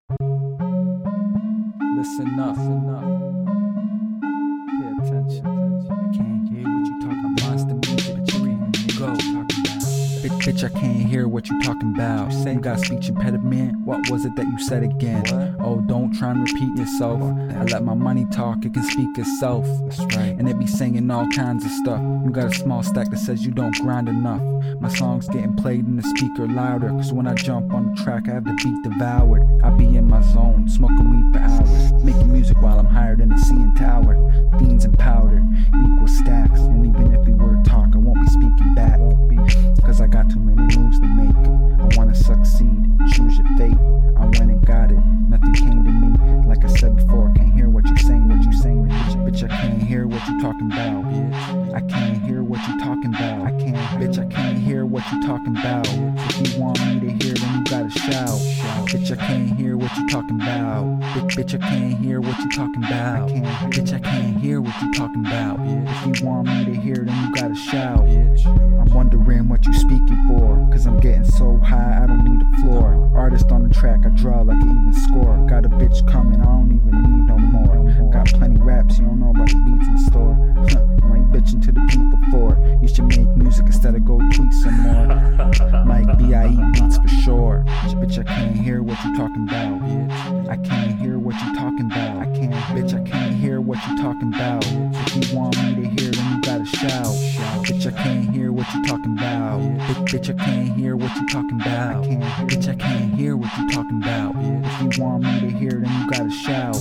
Listen up, pay attention. I can't hear what you talking about. Monster music, but you can't go. Bitch, I can't hear what you talking about. You got speech impediment. What was it that you said again? Oh, don't try and repeat yourself. I let my money talk, it can speak itself. That's right. And it be saying all kinds of stuff. You got a small stack that says you don't grind enough. My song's getting played in the speaker louder, cause when I jump on the track I have the beat devoured. I be in my zone, smoking weed for hours, making music while I'm higher than the CN Tower. Beans and powder equal stacks, and even if we were to talk I won't be speaking back, cause I got too many moves to make. I wanna succeed, choose your fate. I went and got it, nothing came to me. Like I said before, I can't hear what you're saying, bitch, I can't hear what you talking about, bitch. I can't hear what you talking about. I can't hear what you talking about. If you want me to hear, then you gotta shout. Bitch, I can't hear what you talking about. Bitch, I can't hear what you talking about. Bitch, I can't hear what you talking about. If you want me to hear, then you gotta shout. I'm wondering what you speaking for, cause I'm getting so high I don't need a floor. Artist on the track, I draw like an even score. Got a bitch coming, I don't even need no more. Got plenty raps, you don't know about the beats in store. I ain't bitching to the people for. You should make music instead of go tweet some more. Mike B.I.E. beats for sure. Bitch, I can't hear what you talking about. I can't hear what you talking about. Bitch, I can't hear what you talking about. If you want me to hear, then you gotta shout. Bitch, I can't hear what you talking about. Bitch, I can't hear what you talking about. Bitch, I can't hear what you talking about. If you want me to hear, then you gotta shout.